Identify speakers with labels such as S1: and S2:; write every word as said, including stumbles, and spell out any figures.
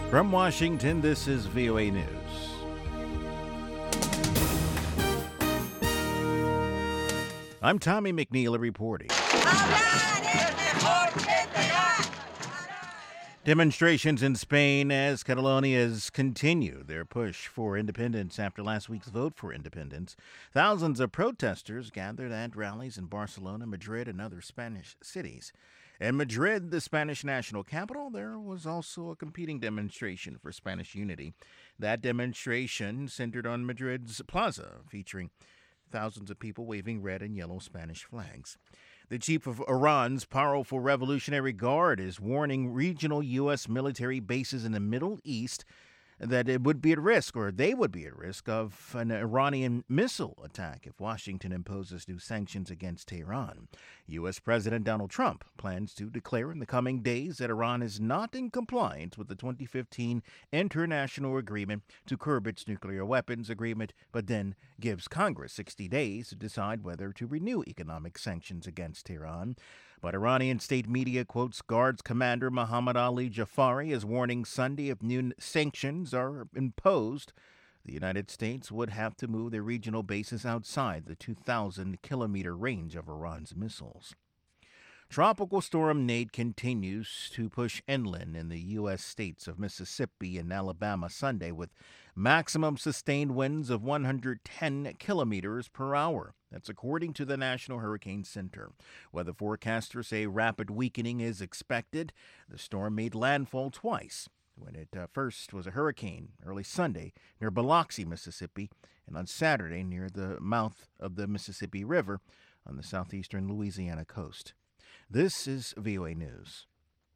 S1: From Washington, this is V O A News. I'm Tommy McNeil reporting. Demonstrations in Spain as Catalonians continue their push for independence after last week's vote for independence. Thousands of protesters gathered at rallies in Barcelona, Madrid, and other Spanish cities. In Madrid, the Spanish national capital, there was also a competing demonstration for Spanish unity. That demonstration centered on Madrid's plaza, featuring thousands of people waving red and yellow Spanish flags. The chief of Iran's powerful Revolutionary Guard is warning regional U S military bases in the Middle East that it would be at risk, or they would be at risk, of an Iranian missile attack if Washington imposes new sanctions against Tehran. U S. President Donald Trump plans to declare in the coming days that Iran is not in compliance with the twenty fifteen international agreement to curb its nuclear weapons agreement, but then gives Congress sixty days to decide whether to renew economic sanctions against Tehran. But Iranian state media quotes Guards Commander Mohammad Ali Jafari as warning Sunday if new sanctions are imposed, the United States would have to move their regional bases outside the two thousand kilometer range of Iran's missiles. Tropical Storm Nate continues to push inland in the U S states of Mississippi and Alabama Sunday with maximum sustained winds of one hundred ten kilometers per hour. That's according to the National Hurricane Center. Weather forecasters say rapid weakening is expected. The storm made landfall twice, when it uh, first was a hurricane early Sunday near Biloxi, Mississippi, and on Saturday near the mouth of the Mississippi River on the southeastern Louisiana coast. This is V O A News.